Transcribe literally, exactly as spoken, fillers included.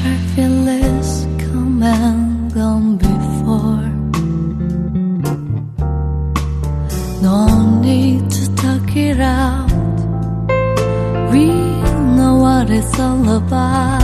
I feel this come and gone before. No need to talk it out. We know what it's all about.